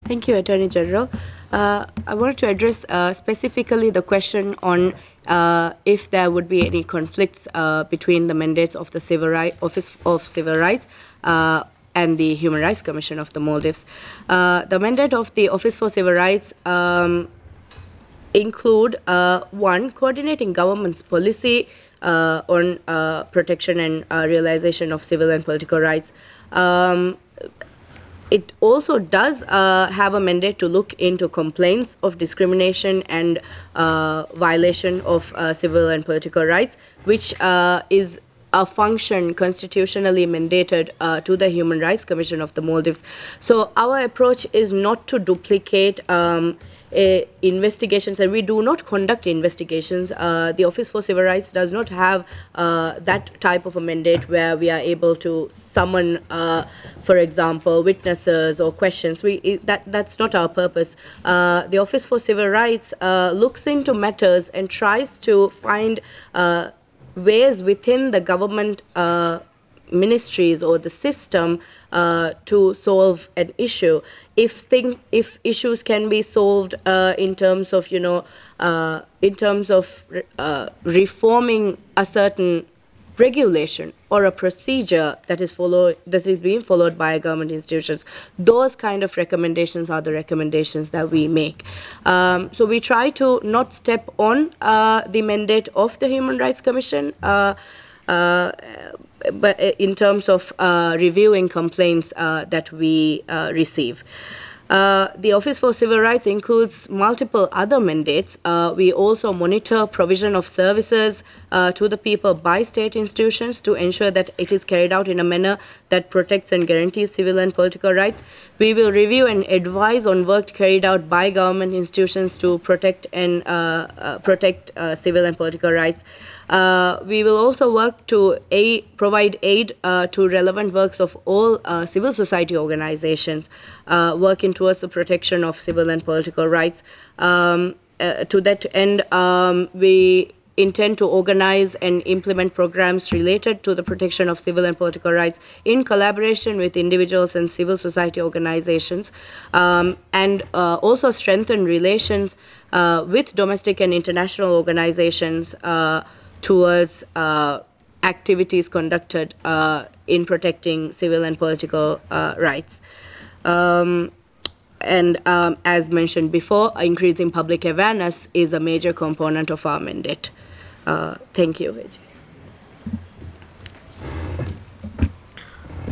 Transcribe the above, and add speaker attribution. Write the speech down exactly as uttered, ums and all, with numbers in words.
Speaker 1: Thank you, Attorney General. Uh, I wanted to address uh, specifically the question on uh, if there would be any conflicts uh, between the mandates of the Civil Right, Office of Civil Rights uh, and the Human Rights Commission of the Maldives. Uh, the mandate of the Office for Civil Rights um, include uh, one, coordinating government's policy uh, on uh, protection and uh, realization of civil and political rights. Um, it also does uh, have a mandate to look into complaints of discrimination and uh, violation of uh, civil and political rights, which uh, is a function constitutionally mandated uh, to the Human Rights Commission of the Maldives. So our approach is not to duplicate um, uh, investigations, and we do not conduct investigations. Uh, the Office for Civil Rights does not have uh, that type of a mandate where we are able to summon, uh, for example, witnesses or questions. We it, that that's not our purpose. Uh, the Office for Civil Rights uh, looks into matters and tries to find uh, ways within the government uh, ministries or the system uh, to solve an issue. If thing, if issues can be solved uh, in terms of you know uh, in terms of uh, reforming a certain regulation or a procedure that is followed that is being followed by government institutions, those kind of recommendations are the recommendations that we make. Um, so we try to not step on uh, the mandate of the Human Rights Commission, uh, uh, but in terms of uh, reviewing complaints uh, that we uh, receive. Uh, the Office for Civil Rights includes multiple other mandates. Uh, we also monitor provision of services uh, to the people by state institutions to ensure that it is carried out in a manner that protects and guarantees civil and political rights. We will review and advise on work carried out by government institutions to protect and uh, uh, protect uh, civil and political rights. Uh, we will also work to aid, provide aid uh, to relevant works of all uh, civil society organizations uh, working towards the protection of civil and political rights. Um, uh, to that end, um, we intend to organize and implement programs related to the protection of civil and political rights in collaboration with individuals and civil society organizations, um, and uh, also strengthen relations uh, with domestic and international organizations uh, towards uh, activities conducted uh, in protecting civil and political uh, rights. Um, and um, as mentioned before, increasing public awareness is a major component of our mandate. Uh, thank you, Vijay.